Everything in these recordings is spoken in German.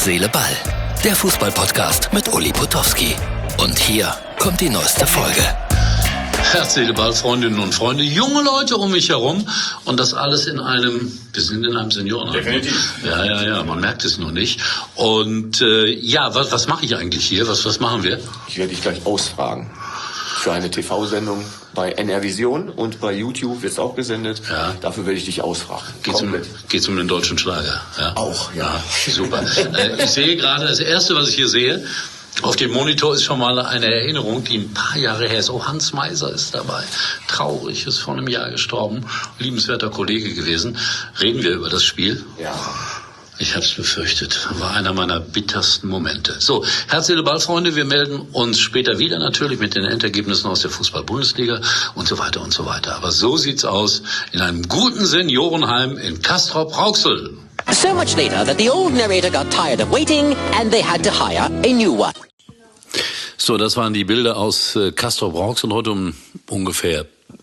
Seele, Ball. Der Fußball-Podcast mit Uli Potowski. Und hier kommt die neueste Folge. Herz, Seele, Ball, Freundinnen und Freunde, junge Leute um mich herum und das alles wir sind in einem Seniorenheim. Definitiv. Ja, man merkt es nur nicht. Und was mache ich eigentlich hier? Was machen wir? Ich werde dich gleich ausfragen. Für eine TV-Sendung bei NR Vision und bei YouTube wird es auch gesendet. Ja. Dafür werde ich dich ausfragen. Geht's um den deutschen Schlager? Ja? Auch, ja. Super. Ich sehe gerade, das Erste, was ich hier sehe, auf dem Monitor ist schon mal eine Erinnerung, die ein paar Jahre her ist. Oh, Hans Meiser ist dabei. Traurig, ist vor einem Jahr gestorben. Liebenswerter Kollege gewesen. Reden wir über das Spiel? Ja. Ich hab's befürchtet. War einer meiner bittersten Momente. So, Herz, Seele, Ball, Freunde. Wir melden uns später wieder natürlich mit den Endergebnissen aus der Fußball-Bundesliga und so weiter und so weiter. Aber so sieht's aus in einem guten Seniorenheim in Castrop-Rauxel. So much later that the old narrator got tired of waiting and they had to hire a new one. So, das waren die Bilder aus Castrop-Rauxel heute um ungefähr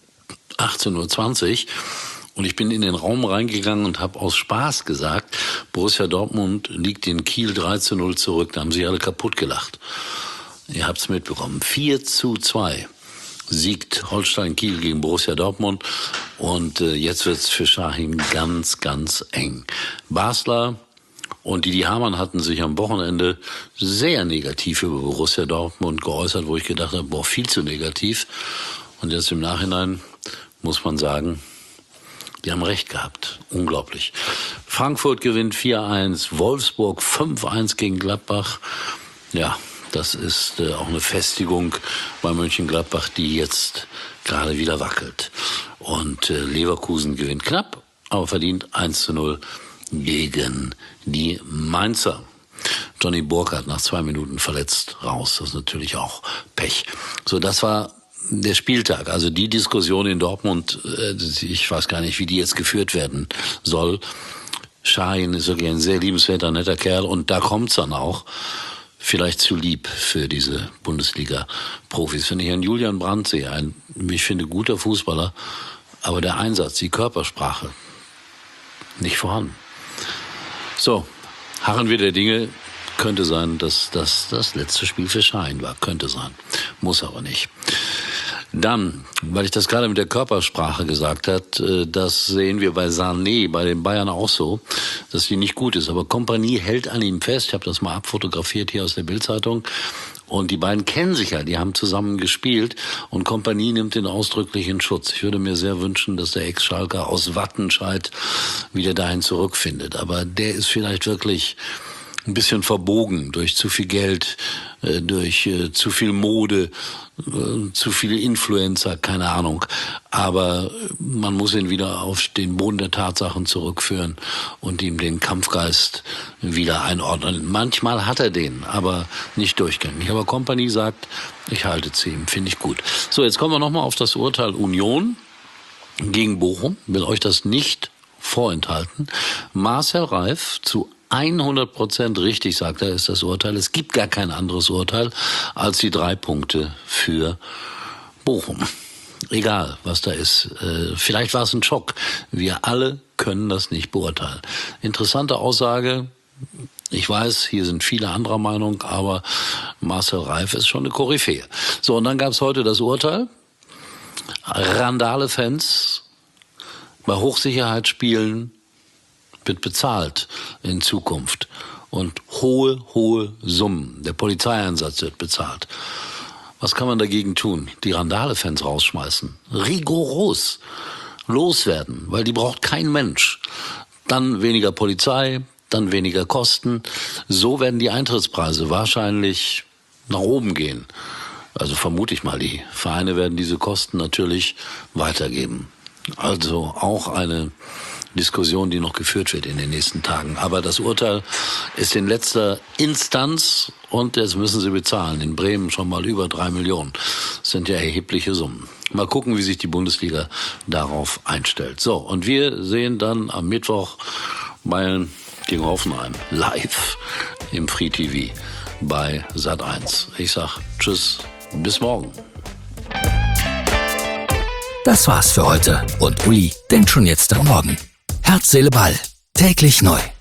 18:20 Uhr. Und ich bin in den Raum reingegangen und habe aus Spaß gesagt, Borussia Dortmund liegt in Kiel 3:0 zurück. Da haben sie alle kaputt gelacht. Ihr habt's mitbekommen. 4:2 siegt Holstein Kiel gegen Borussia Dortmund. Und jetzt wird's für Şahin ganz, ganz eng. Basler und Didi Hamann hatten sich am Wochenende sehr negativ über Borussia Dortmund geäußert, wo ich gedacht habe, viel zu negativ. Und jetzt im Nachhinein muss man sagen, die haben recht gehabt. Unglaublich. Frankfurt gewinnt 4:1, Wolfsburg 5:1 gegen Gladbach. Ja, das ist auch eine Festigung bei Mönchengladbach, die jetzt gerade wieder wackelt. Und Leverkusen gewinnt knapp, aber verdient 1:0 gegen die Mainzer. Johnny Burkhardt nach 2 Minuten verletzt raus. Das ist natürlich auch Pech. So, das war der Spieltag, also die Diskussion in Dortmund, ich weiß gar nicht, wie die jetzt geführt werden soll. Şahin ist wirklich ein sehr liebenswerter, netter Kerl und da kommt's dann auch. Vielleicht zu lieb für diese Bundesliga-Profis. Wenn ich einen Julian Brandt sehe, wie ich finde, guter Fußballer, aber der Einsatz, die Körpersprache, nicht vorhanden. So, harren wir der Dinge. Könnte sein, dass das letzte Spiel für Şahin war. Könnte sein. Muss aber nicht. Dann, weil ich das gerade mit der Körpersprache gesagt hat, das sehen wir bei Sané, bei den Bayern auch so, dass die nicht gut ist. Aber Kompanie hält an ihm fest. Ich habe das mal abfotografiert hier aus der Bild-Zeitung. Und die beiden kennen sich ja, die haben zusammen gespielt und Kompanie nimmt den ausdrücklich in Schutz. Ich würde mir sehr wünschen, dass der Ex-Schalker aus Wattenscheid wieder dahin zurückfindet. Aber der ist vielleicht wirklich ein bisschen verbogen durch zu viel Geld, durch zu viel Mode, zu viele Influencer, keine Ahnung. Aber man muss ihn wieder auf den Boden der Tatsachen zurückführen und ihm den Kampfgeist wieder einordnen. Manchmal hat er den, aber nicht durchgängig. Aber Kompanie sagt, ich halte zu ihm, finde ich gut. So, jetzt kommen wir nochmal auf das Urteil Union gegen Bochum. Will euch das nicht vorenthalten. Marcel Reif zu 100% richtig, sagt er, ist das Urteil. Es gibt gar kein anderes Urteil als die 3 Punkte für Bochum. Egal, was da ist. Vielleicht war es ein Schock. Wir alle können das nicht beurteilen. Interessante Aussage. Ich weiß, hier sind viele anderer Meinung, aber Marcel Reif ist schon eine Koryphäe. So, und dann gab es heute das Urteil. Randale-Fans bei Hochsicherheitsspielen wird bezahlt in Zukunft. Und hohe Summen. Der Polizeieinsatz wird bezahlt. Was kann man dagegen tun? Die Randale-Fans rausschmeißen. Rigoros loswerden, weil die braucht kein Mensch. Dann weniger Polizei, dann weniger Kosten. So werden die Eintrittspreise wahrscheinlich nach oben gehen. Also vermute ich mal, die Vereine werden diese Kosten natürlich weitergeben. Also auch eine Diskussion, die noch geführt wird in den nächsten Tagen. Aber das Urteil ist in letzter Instanz und jetzt müssen sie bezahlen. In Bremen schon mal über 3 Millionen. Das sind ja erhebliche Summen. Mal gucken, wie sich die Bundesliga darauf einstellt. So, und wir sehen dann am Mittwoch Bayern gegen Hoffenheim live im Free TV bei Sat.1. Ich sag tschüss, bis morgen. Das war's für heute und Uli denkt schon jetzt am Morgen. Herz, Seele, Ball. Täglich neu.